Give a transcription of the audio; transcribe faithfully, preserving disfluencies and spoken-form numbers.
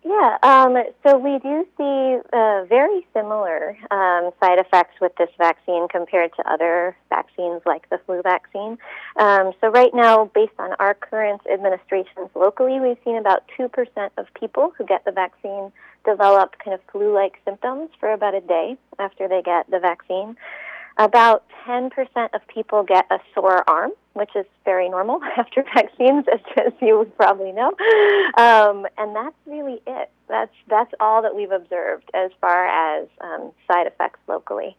Yeah, um, so we do see uh, very similar um, side effects with this vaccine compared to other vaccines like the flu vaccine. Um, so right now, based on our current administrations locally, we've seen about two percent of people who get the vaccine develop kind of flu-like symptoms for about a day after they get the vaccine. About ten percent of people get a sore arm, which is very normal after vaccines, as, as you would probably know. Um, and that's really it. That's that's all that we've observed as far as um, side effects locally.